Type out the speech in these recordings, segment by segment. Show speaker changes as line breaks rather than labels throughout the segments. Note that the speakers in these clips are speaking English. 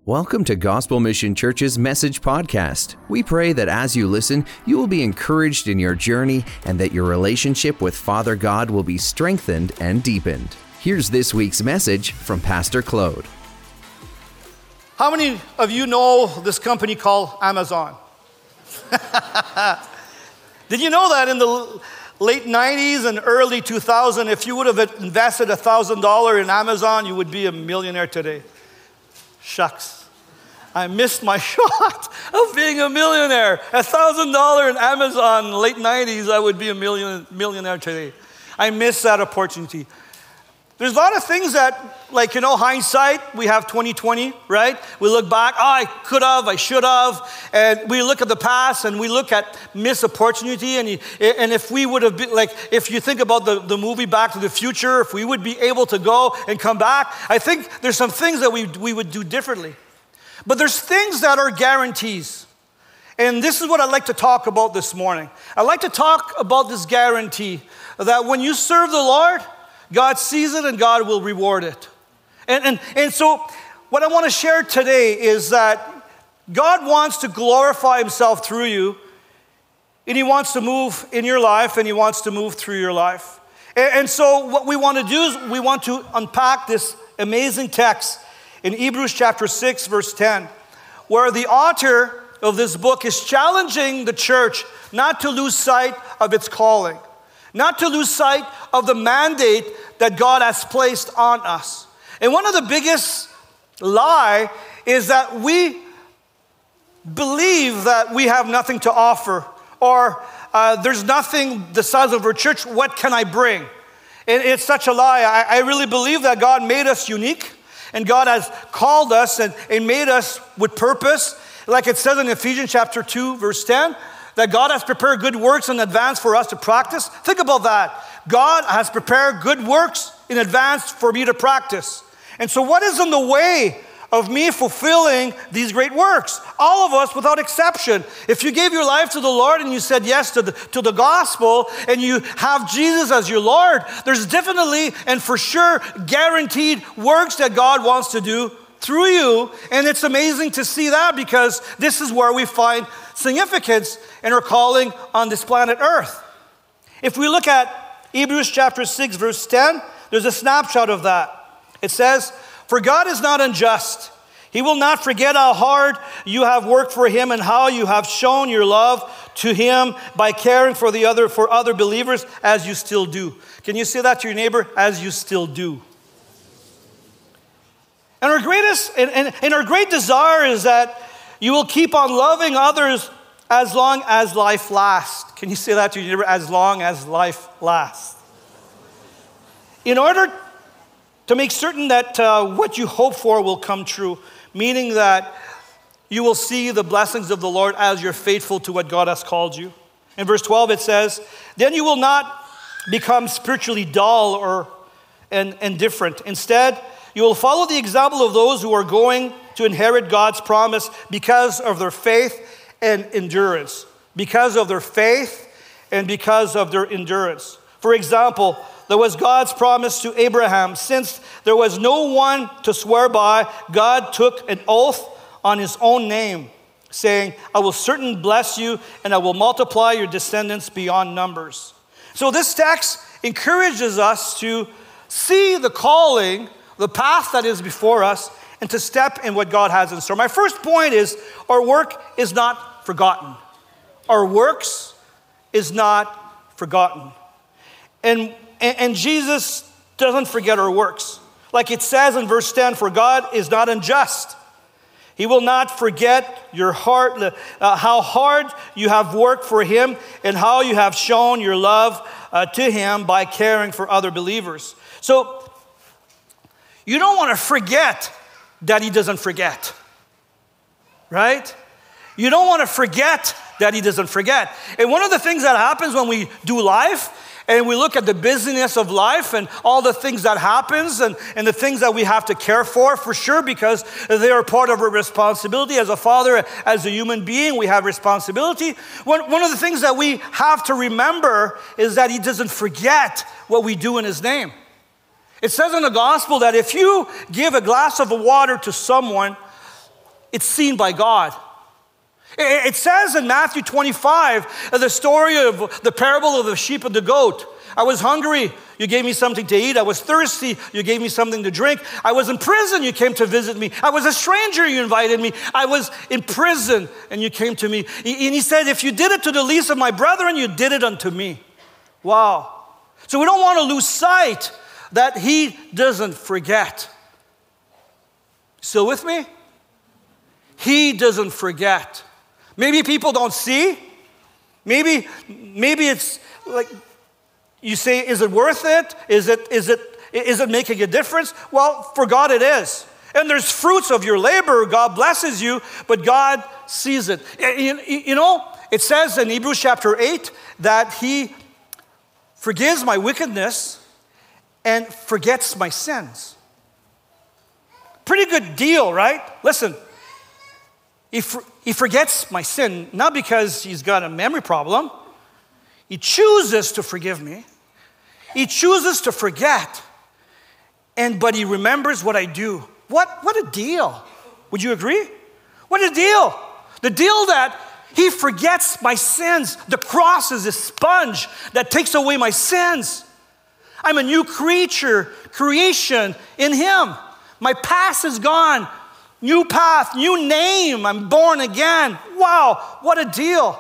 Welcome to Gospel Mission Church's Message Podcast. We pray that as you listen, you will be encouraged in your journey and that your relationship with Father God will be strengthened and deepened. Here's this week's message from Pastor Claude.
How many of you know this company called Amazon? Did you know that in the late 90s and early 2000s, if you would have invested $1,000 in Amazon, you would be a millionaire today? Shucks. I missed my shot of being a millionaire. $1,000 in Amazon in the late 90s, I would be a millionaire today. I missed that opportunity. There's a lot of things that, like, hindsight, we have 2020, right? We look back, I could have, I should have. And we look at the past and we look at missed opportunity. And if we would have been, if you think about the movie Back to the Future, if we would be able to go and come back, I think there's some things that we would do differently. But there's things that are guarantees. And this is what I'd like to talk about this morning. I'd like to talk about this guarantee that when you serve the Lord, God sees it and God will reward it. And so what I want to share today is that God wants to glorify himself through you, and he wants to move in your life, and he wants to move through your life. And so what we want to do is we want to unpack this amazing text in Hebrews chapter 6, verse 10, where the author of this book is challenging the church not to lose sight of its calling, not to lose sight of the mandate that God has placed on us. And one of the biggest lie is that we believe that we have nothing to offer, or there's nothing the size of our church, what can I bring? And it's such a lie. I really believe that God made us unique, and God has called us and made us with purpose. Like it says in Ephesians chapter 2, verse 10, that God has prepared good works in advance for us to practice. Think about that. God has prepared good works in advance for me to practice. And so what is in the way of me fulfilling these great works? All of us, without exception. If you gave your life to the Lord and you said yes to the gospel and you have Jesus as your Lord, there's definitely and for sure guaranteed works that God wants to do through you. And it's amazing to see that, because this is where we find significance in our calling on this planet Earth. If we look at Hebrews chapter 6, verse 10, there's a snapshot of that. It says, "For God is not unjust. He will not forget how hard you have worked for him and how you have shown your love to him by caring for other believers as you still do." Can you say that to your neighbor? As you still do. And our great desire is that you will keep on loving others as long as life lasts. Can you say that to your neighbor? As long as life lasts. In order to make certain that what you hope for will come true, meaning that you will see the blessings of the Lord as you're faithful to what God has called you. In verse 12 it says, "Then you will not become spiritually dull or indifferent. Instead, you will follow the example of those who are going to inherit God's promise because of their faith and endurance." Because of their faith and because of their endurance. For example, there was God's promise to Abraham. Since there was no one to swear by, God took an oath on his own name, saying, "I will certainly bless you, and I will multiply your descendants beyond numbers." So this text encourages us to see the calling, the path that is before us, and to step in what God has in store. My first point is our work is not forgotten. Our works is not forgotten. And Jesus doesn't forget our works. Like it says in verse 10, "For God is not unjust. He will not forget your heart, how hard you have worked for him and how you have shown your love to him by caring for other believers." So you don't want to forget that he doesn't forget, right? You don't want to forget that he doesn't forget. And one of the things that happens when we do life and we look at the busyness of life and all the things that happens and the things that we have to care for sure, because they are part of our responsibility as a father, as a human being, we have responsibility. One of the things that we have to remember is that he doesn't forget what we do in his name. It says in the gospel that if you give a glass of water to someone it's seen by God. It says in Matthew 25, the story of the parable of the sheep and the goat. I was hungry, you gave me something to eat. I was thirsty, you gave me something to drink. I was in prison, you came to visit me. I was a stranger, you invited me. I was in prison, and you came to me. And he said, if you did it to the least of my brethren, you did it unto me. Wow. So we don't want to lose sight that he doesn't forget. Still with me? He doesn't forget. Maybe people don't see. Maybe it's like you say, is it worth it? Is it making a difference? Well, for God it is. And there's fruits of your labor. God blesses you, but God sees it. You know, it says in Hebrews chapter 8 that he forgives my wickedness and forgets my sins. Pretty good deal, right? Listen. He forgets my sin, not because he's got a memory problem. He chooses to forgive me. He chooses to forget. But he remembers what I do. What a deal. Would you agree? What a deal. The deal that he forgets my sins. The cross is a sponge that takes away my sins. I'm a new creation in him. My past is gone. New path, new name, I'm born again. Wow, what a deal.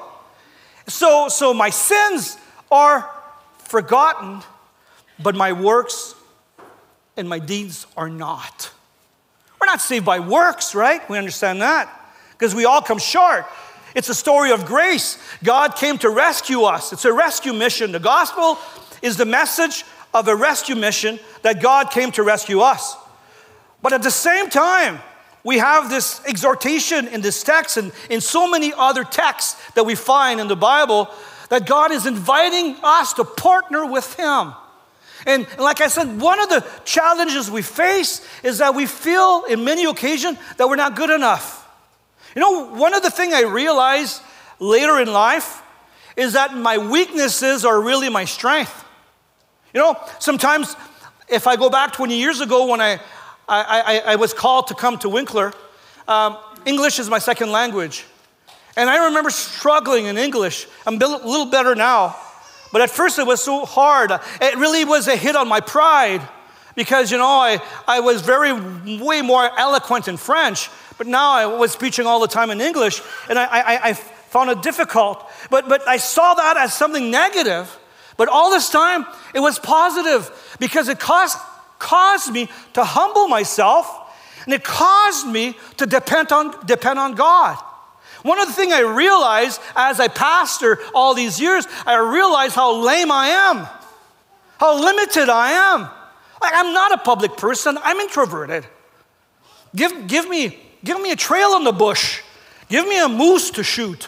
So my sins are forgotten, but my works and my deeds are not. We're not saved by works, right? We understand that, because we all come short. It's a story of grace. God came to rescue us. It's a rescue mission. The gospel is the message of a rescue mission that God came to rescue us. But at the same time, we have this exhortation in this text and in so many other texts that we find in the Bible that God is inviting us to partner with him. And like I said, one of the challenges we face is that we feel in many occasions that we're not good enough. You know, one of the things I realized later in life is that my weaknesses are really my strength. You know, sometimes if I go back 20 years ago when I was called to come to Winkler. English is my second language. And I remember struggling in English. I'm a little better now. But at first it was so hard. It really was a hit on my pride. Because, you know, I was way more eloquent in French. But now I was preaching all the time in English. And I found it difficult. But I saw that as something negative. But all this time, it was positive. Because it caused me to humble myself, and it caused me to depend on God. One of the things I realized as I pastor all these years, I realized how lame I am, how limited I am. Like, I'm not a public person. I'm introverted. Give me a trail in the bush. Give me a moose to shoot.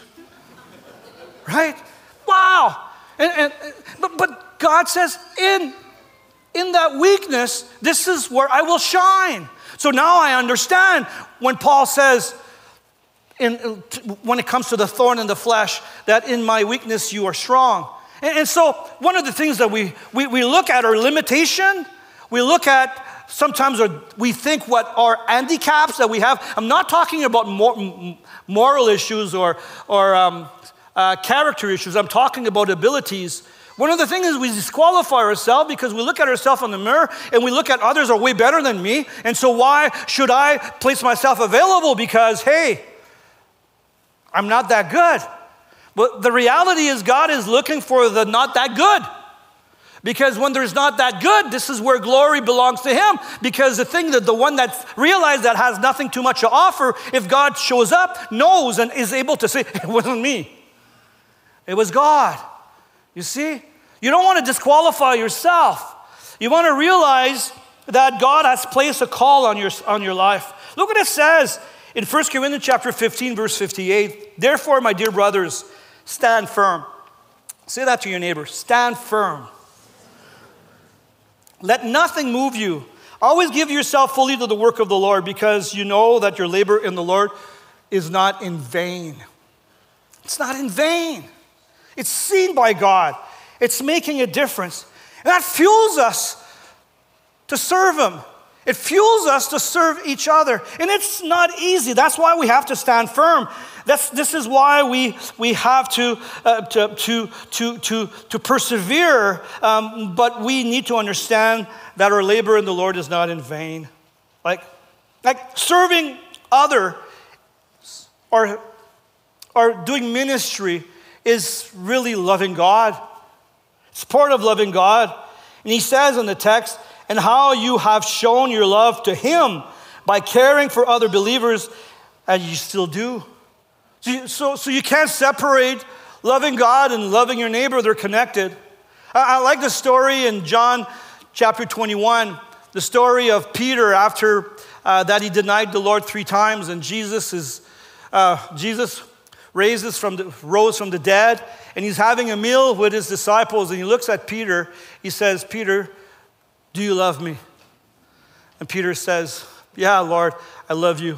Right? Wow. But God says, in that weakness, this is where I will shine. So now I understand when Paul says, when it comes to the thorn in the flesh, that in my weakness you are strong. And so one of the things that we look at our limitation, we look at sometimes we think what our handicaps that we have. I'm not talking about moral issues or character issues. I'm talking about abilities. One of the things is we disqualify ourselves because we look at ourselves in the mirror and we look at others are way better than me. And so why should I place myself available? Because, hey, I'm not that good. But the reality is God is looking for the not that good. Because when there's not that good, this is where glory belongs to him. Because the one that realized that has nothing too much to offer, if God shows up, knows and is able to say, it wasn't me. It was God. You see? You don't want to disqualify yourself. You want to realize that God has placed a call on your life. Look what it says in 1 Corinthians chapter 15, verse 58. Therefore, my dear brothers, stand firm. Say that to your neighbor. Stand firm. Let nothing move you. Always give yourself fully to the work of the Lord, because you know that your labor in the Lord is not in vain. It's not in vain. It's seen by God. It's making a difference. And that fuels us to serve him. It fuels us to serve each other. And it's not easy. That's why we have to stand firm. This is why we have to persevere. But we need to understand that our labor in the Lord is not in vain. Like serving other or doing ministry is really loving God. It's part of loving God. And he says in the text, and how you have shown your love to him by caring for other believers, and you still do. So you can't separate loving God and loving your neighbor. They're connected. I like the story in John chapter 21, the story of Peter after that he denied the Lord 3 times, and Jesus rose from the dead, and he's having a meal with his disciples, and he looks at Peter. He says, Peter, do you love me? And Peter says, yeah, Lord, I love you.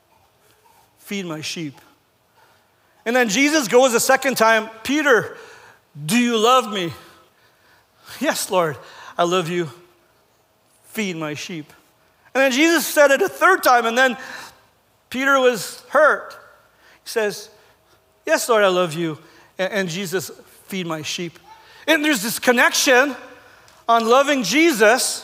Feed my sheep. And then Jesus goes a second time, Peter, do you love me? Yes, Lord, I love you. Feed my sheep. And then Jesus said it a third time, and then Peter was hurt. He says, yes, Lord, I love you. And Jesus, feed my sheep. And there's this connection on loving Jesus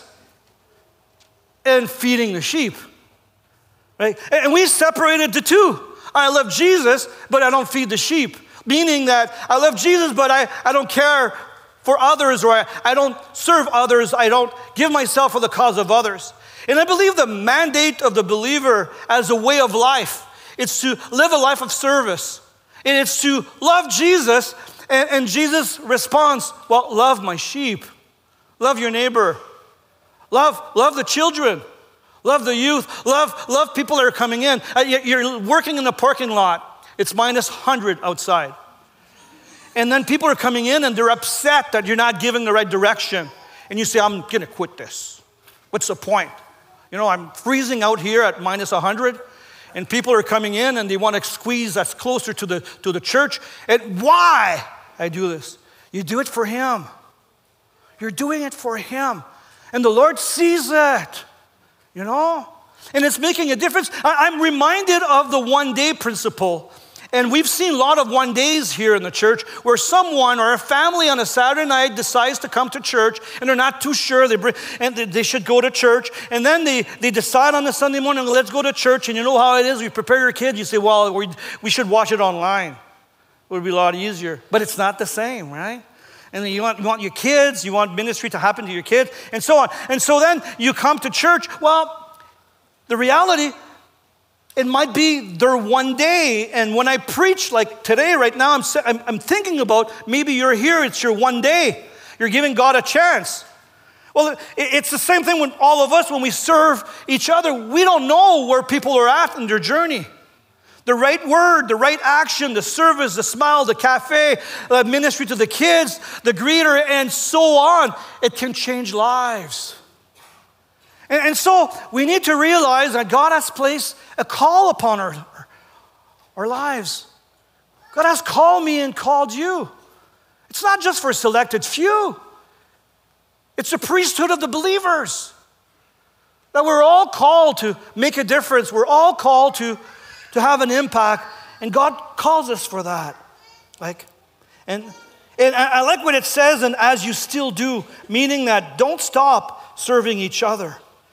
and feeding the sheep. Right? And we separated the two. I love Jesus, but I don't feed the sheep. Meaning that I love Jesus, but I don't care for others, or I don't serve others. I don't give myself for the cause of others. And I believe the mandate of the believer as a way of life, it's to live a life of service. And it's to love Jesus. And Jesus responds, well, love my sheep. Love your neighbor. Love the children. Love the youth. Love people that are coming in. You're working in the parking lot. It's minus 100 outside. And then people are coming in and they're upset that you're not giving the right direction. And you say, I'm going to quit this. What's the point? You know, I'm freezing out here at minus 100. And people are coming in and they want to squeeze us closer to the church. And why I do this? You do it for him. You're doing it for him. And the Lord sees it, you know? And it's making a difference. I'm reminded of the one-day principle. And we've seen a lot of one-days here in the church where someone or a family on a Saturday night decides to come to church and they're not too sure they should go to church. And then they decide on the Sunday morning, let's go to church. And you know how it is. You prepare your kids. You say, well, we should watch it online. It would be a lot easier. But it's not the same, right? And then you want your kids. You want ministry to happen to your kids and so on. And so then you come to church. Well, the reality, it might be their one day. And when I preach like today, right now, I'm thinking about maybe you're here, it's your one day. You're giving God a chance. Well, it's the same thing with all of us when we serve each other. We don't know where people are at in their journey. The right word, the right action, the service, the smile, the cafe, the ministry to the kids, the greeter, and so on. It can change lives. And so we need to realize that God has placed a call upon our lives. God has called me and called you. It's not just for a selected few. It's the priesthood of the believers. That we're all called to make a difference. We're all called to have an impact. And God calls us for that. And I like what it says, and as you still do, meaning that don't stop serving each other.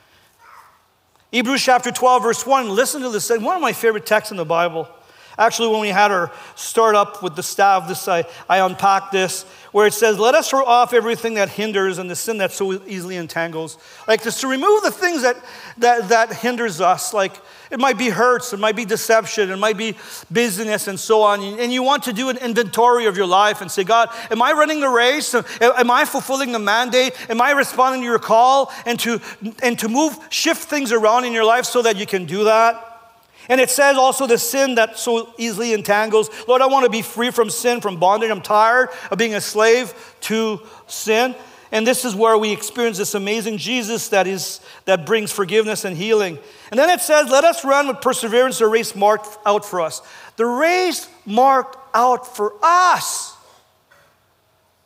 Hebrews chapter 12, verse 1, listen to this. One of my favorite texts in the Bible. Actually, when we had our start up with the staff, I unpacked this, where it says, let us throw off everything that hinders and the sin that so easily entangles. Like this, to remove the things that hinders us. Like it might be hurts, it might be deception, it might be busyness and so on. And you want to do an inventory of your life and say, God, am I running the race? Am I fulfilling the mandate? Am I responding to your call? And to shift things around in your life so that you can do that. And it says also the sin that so easily entangles. Lord, I want to be free from sin, from bondage. I'm tired of being a slave to sin. And this is where we experience this amazing Jesus that brings forgiveness and healing. And then it says, let us run with perseverance the race marked out for us. The race marked out for us.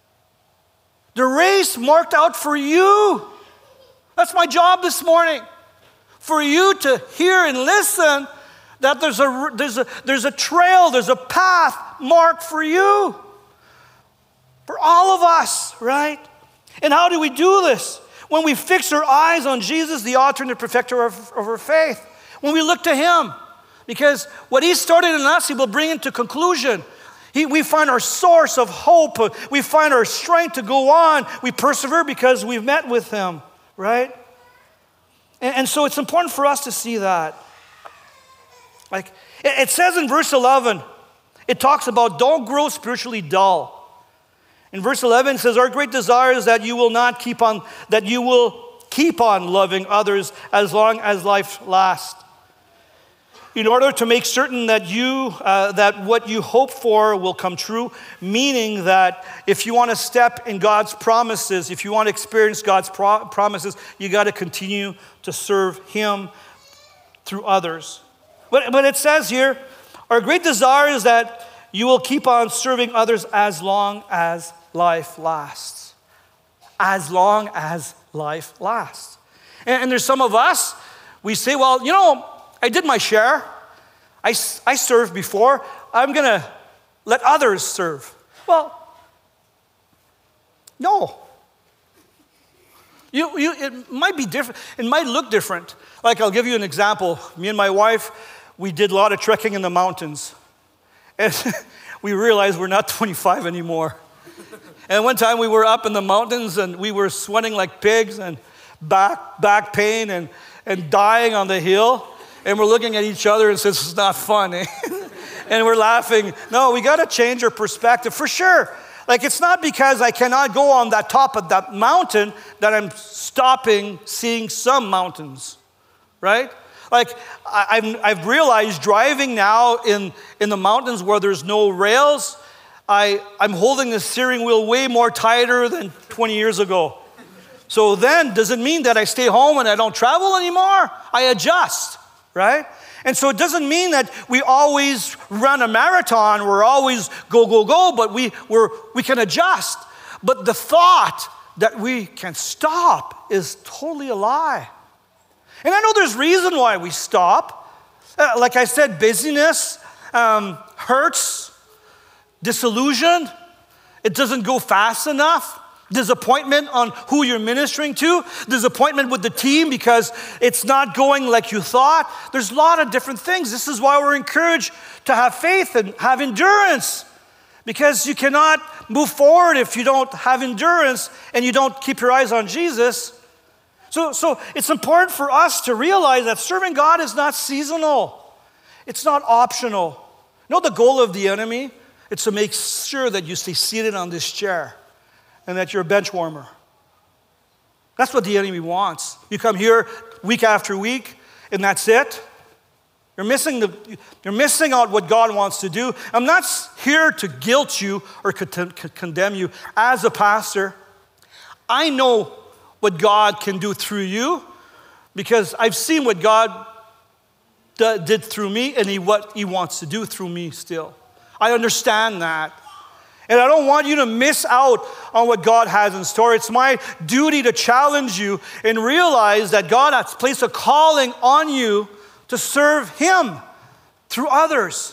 The race marked out for you. That's my job this morning. for you to hear and listen that there's a trail, there's a path marked for you. For all of us, right? And how do we do this? When we fix our eyes on Jesus, the author and the perfecter of our faith. When we look to him. Because what he started in us, he will bring into conclusion. We find our source of hope. We find our strength to go on. We persevere because we've met with him, right? And so it's important for us to see that. Like it says in verse 11, it talks about don't grow spiritually dull. In verse 11 it says, our great desire is that you will keep on loving others as long as life lasts. In order to make certain that that what you hope for will come true, meaning that if you want to step in God's promises, if you want to experience God's promises, you got to continue to serve him through others. But it says here, our great desire is that you will keep on serving others as long as life lasts. As long as life lasts. And there's some of us, we say, well, I did my share. I served before. I'm going to let others serve. Well, no. It might be different. It might look different. Like, I'll give you an example. Me and my wife, we did a lot of trekking in the mountains. And we realized we're not 25 anymore. And one time we were up in the mountains and we were sweating like pigs and back pain and dying on the hill. And we're looking at each other and says, this is not fun, eh? And we're laughing. No, we got to change our perspective for sure. Like, it's not because I cannot go on that top of that mountain that I'm stopping seeing some mountains, right? Like, I've realized driving now in the mountains where there's no rails, I'm holding the steering wheel way more tighter than 20 years ago. So then, does it mean that I stay home and I don't travel anymore? I adjust, right? And so it doesn't mean that we always run a marathon, we're always go, but we can adjust. But the thought that we can stop is totally a lie. And I know there's reason why we stop. Like I said, busyness, hurts, disillusion. It doesn't go fast enough. Disappointment on who you're ministering to. Disappointment with the team because it's not going like you thought. There's a lot of different things. This is why we're encouraged to have faith and have endurance. Because you cannot move forward if you don't have endurance and you don't keep your eyes on Jesus. So it's important for us to realize that serving God is not seasonal. It's not optional. You know the goal of the enemy? It's to make sure that you stay seated on this chair and that you're a bench warmer. That's what the enemy wants. You come here week after week and that's it. You're missing out what God wants to do. I'm not here to guilt you or condemn you as a pastor. I know what God can do through you because I've seen what God did through me and what he wants to do through me still. I understand that. And I don't want you to miss out on what God has in store. It's my duty to challenge you and realize that God has placed a calling on you to serve him through others.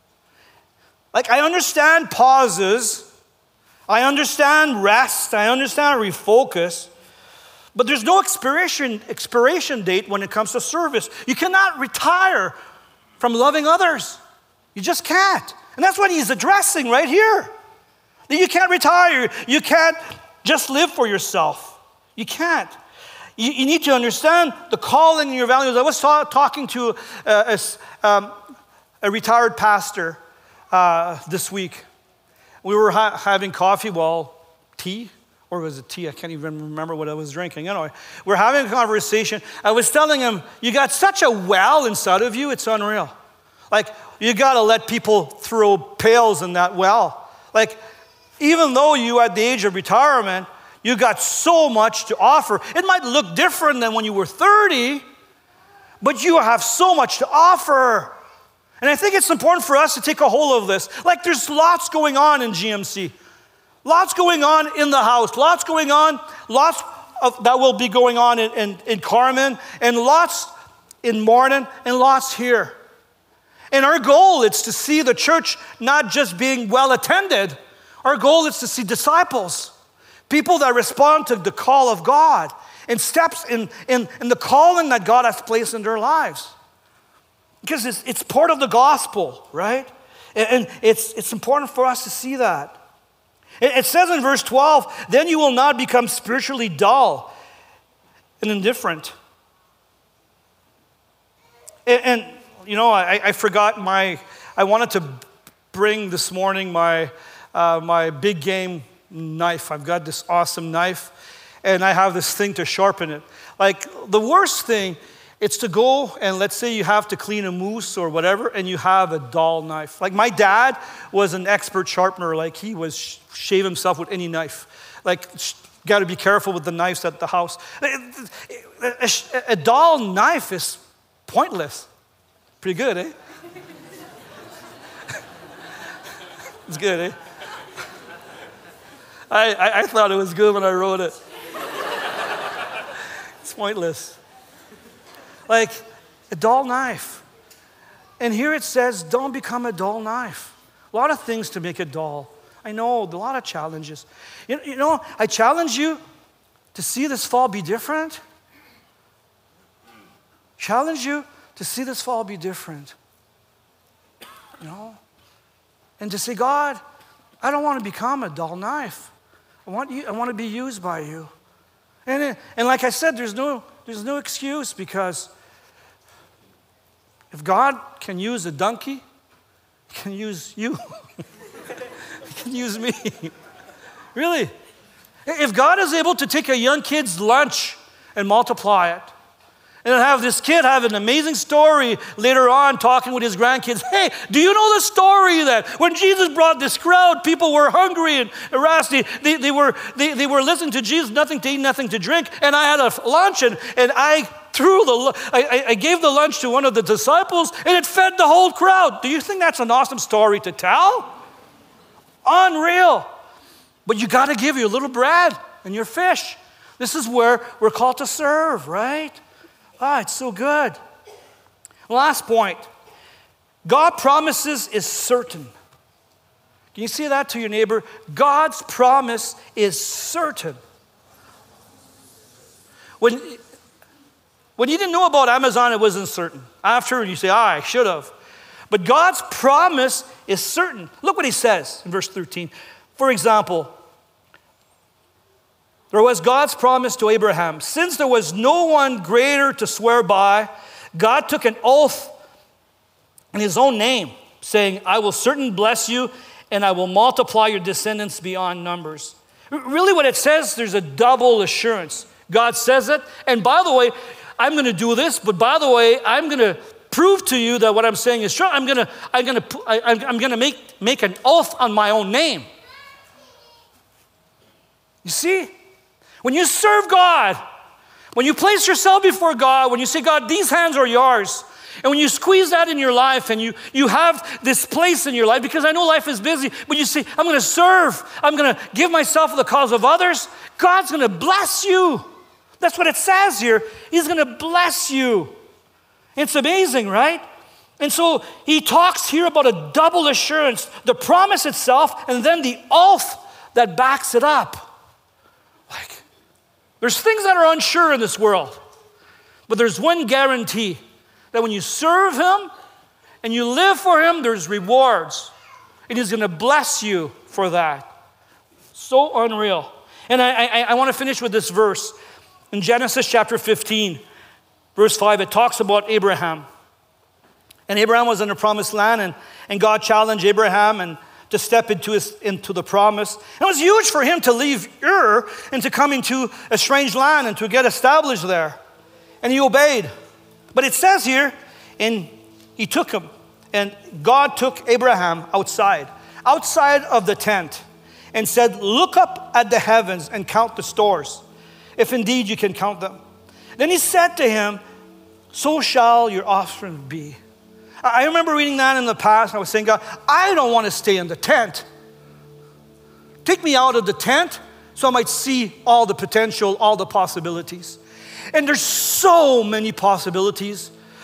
Like, I understand pauses. I understand rest. I understand refocus. But there's no expiration date when it comes to service. You cannot retire from loving others. You just can't. And that's what he's addressing right here. That you can't retire. You can't just live for yourself. You can't. You need to understand the calling and your values. I was talking to a retired pastor this week. We were having coffee, tea. Or was it tea? I can't even remember what I was drinking. Anyway, we're having a conversation. I was telling him, you got such a well inside of you, it's unreal. Like, you got to let people throw pails in that well. Like, even though you at the age of retirement, you got so much to offer. It might look different than when you were 30, but you have so much to offer. And I think it's important for us to take a hold of this. Like, there's lots going on in GMC. Lots going on in the house. Lots going on. Lots of that will be going on in Carmen. And lots in morning and lots here. And our goal is to see the church not just being well attended. Our goal is to see disciples, people that respond to the call of God and steps in the calling that God has placed in their lives. Because it's part of the gospel, right? And it's important for us to see that. It says in verse 12, then you will not become spiritually dull and indifferent. And you know, I forgot I wanted to bring this morning my big game knife. I've got this awesome knife, and I have this thing to sharpen it. Like, the worst thing, it's to go and let's say you have to clean a moose or whatever, and you have a dull knife. Like, my dad was an expert sharpener. Like, he was shave himself with any knife. Like, got to be careful with the knives at the house. A dull knife is pointless. Pretty good, eh? It's good, eh? I thought it was good when I wrote it. It's pointless. Like a dull knife. And here it says, don't become a dull knife. A lot of things to make it dull. I know, a lot of challenges. You know, I challenge you to see this fall be different. Challenge you to see this fall be different. You know? And to say, God, I don't want to become a dull knife. I want to be used by you. And like I said, there's no excuse, because if God can use a donkey, he can use you. He can use me. Really. If God is able to take a young kid's lunch and multiply it, and have this kid have an amazing story later on talking with his grandkids. Hey, do you know the story that when Jesus brought this crowd, people were hungry and harassed. They were listening to Jesus, nothing to eat, nothing to drink. And I had a lunch and I gave the lunch to one of the disciples and it fed the whole crowd. Do you think that's an awesome story to tell? Unreal. But you got to give your little bread and your fish. This is where we're called to serve, right? It's so good. Last point. God promises is certain. Can you say that to your neighbor? God's promise is certain. When you didn't know about Amazon, it wasn't certain. After, you say, I should have. But God's promise is certain. Look what he says in verse 13. For example, there was God's promise to Abraham. Since there was no one greater to swear by, God took an oath in his own name, saying, I will certainly bless you, and I will multiply your descendants beyond numbers. Really what it says, there's a double assurance. God says it, and by the way, I'm going to do this, but by the way, I'm going to prove to you that what I'm saying is true. I'm going to make an oath on my own name. You see? When you serve God, when you place yourself before God, when you say, God, these hands are yours, and when you squeeze that in your life and you have this place in your life, because I know life is busy, but you say, I'm going to serve, I'm going to give myself for the cause of others, God's going to bless you. That's what it says here. He's going to bless you. It's amazing, right? And so he talks here about a double assurance, the promise itself, and then the oath that backs it up. Like, there's things that are unsure in this world, but there's one guarantee, that when you serve him and you live for him, there's rewards. And he's going to bless you for that. So unreal. And I want to finish with this verse. In Genesis chapter 15, verse 5, it talks about Abraham. And Abraham was in the promised land, and God challenged Abraham and to step into the promise. And it was huge for him to leave Ur and to come into a strange land and to get established there. And he obeyed. But it says here, and he took him, and God took Abraham outside of the tent and said, look up at the heavens and count the stars, if indeed you can count them. Then he said to him, so shall your offspring be. I remember reading that in the past. I was saying, God, I don't want to stay in the tent. Take me out of the tent so I might see all the potential, all the possibilities. And there's so many possibilities.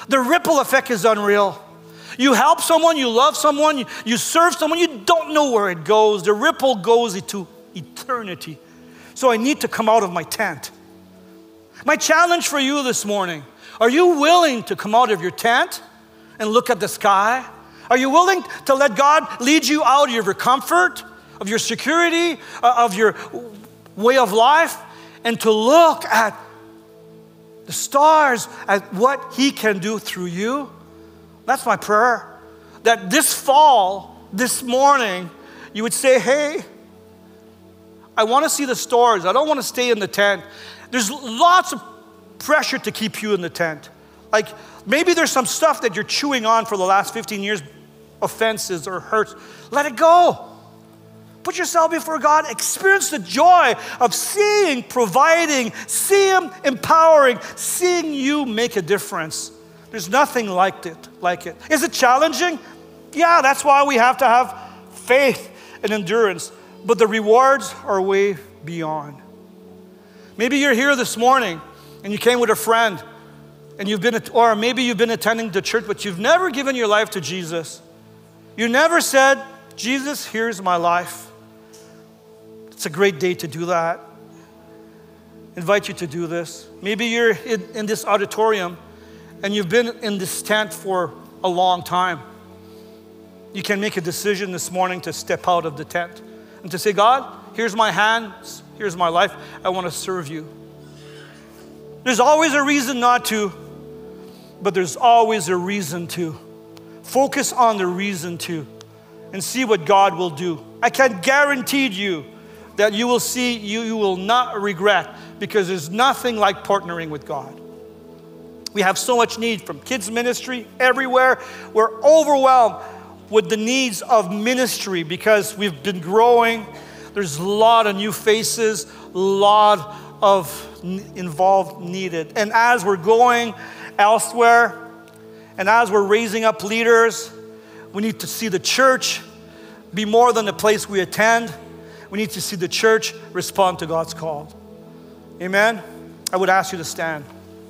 The ripple effect is unreal. You help someone, you love someone, you serve someone, you don't know where it goes. The ripple goes into eternity. So I need to come out of my tent. My challenge for you this morning, are you willing to come out of your tent and look at the sky? Are you willing to let God lead you out of your comfort, of your security, of your way of life, and to look at the stars, at what He can do through you? That's my prayer. That this fall, this morning, you would say, hey, I want to see the stars. I don't want to stay in the tent. There's lots of pressure to keep you in the tent. Like maybe there's some stuff that you're chewing on for the last 15 years, offenses or hurts. Let it go. Put yourself before God. Experience the joy of seeing, providing, seeing Him empowering, seeing you make a difference. There's nothing like it. Is it challenging? Yeah, that's why we have to have faith and endurance. But the rewards are way beyond. Maybe you're here this morning and you came with a friend and or maybe you've been attending the church, but you've never given your life to Jesus. You never said, Jesus, here's my life. It's a great day to do that. Invite you to do this. Maybe you're in this auditorium and you've been in this tent for a long time. You can make a decision this morning to step out of the tent and to say, God, here's my hands, here's my life. I want to serve you. There's always a reason not to, but there's always a reason to. Focus on the reason to and see what God will do. I can guarantee you that you will see, you will not regret, because there's nothing like partnering with God. We have so much need from kids ministry everywhere. We're overwhelmed with the needs of ministry because we've been growing. There's a lot of new faces, a lot of involved needed. And as we're going elsewhere, and as we're raising up leaders, we need to see the church be more than the place we attend. We need to see the church respond to God's call. Amen? I would ask you to stand.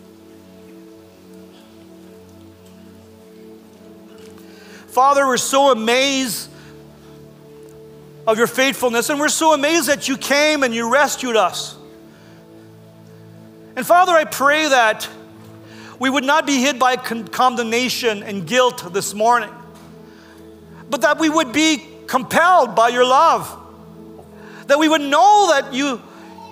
Father, we're so amazed of your faithfulness, and we're so amazed that you came and you rescued us. And Father, I pray that we would not be hit by condemnation and guilt this morning, but that we would be compelled by your love, that we would know that you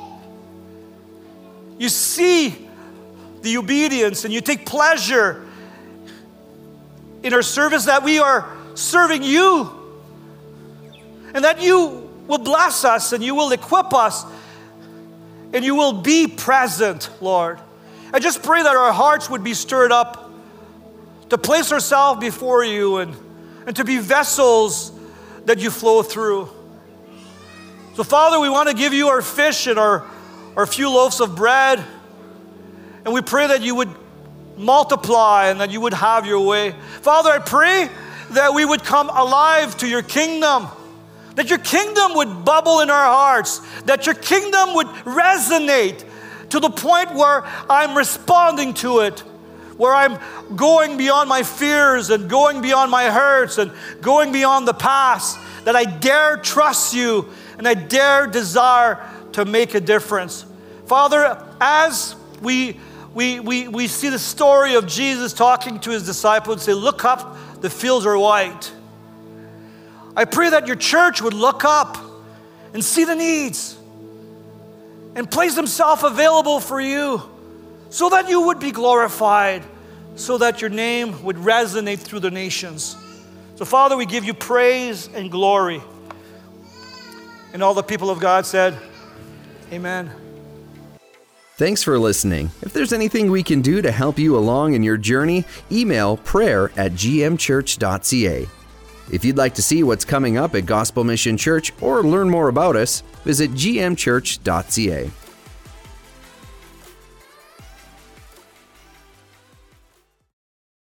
see the obedience and you take pleasure in our service, that we are serving you, and that you will bless us and you will equip us and you will be present, Lord. I just pray that our hearts would be stirred up to place ourselves before you and to be vessels that you flow through. So Father, we want to give you our fish and our few loaves of bread, and we pray that you would multiply and that you would have your way. Father, I pray that we would come alive to your kingdom, that your kingdom would bubble in our hearts, that your kingdom would resonate to the point where I'm responding to it, where I'm going beyond my fears and going beyond my hurts and going beyond the past, that I dare trust you and I dare desire to make a difference. Father, as we see the story of Jesus talking to his disciples and say, look up, the fields are white. I pray that your church would look up and see the needs and place themselves available for you so that you would be glorified, so that your name would resonate through the nations. So Father, we give you praise and glory. And all the people of God said, amen.
Thanks for listening. If there's anything we can do to help you along in your journey, email prayer@gmchurch.ca. If you'd like to see what's coming up at Gospel Mission Church or learn more about us, visit gmchurch.ca.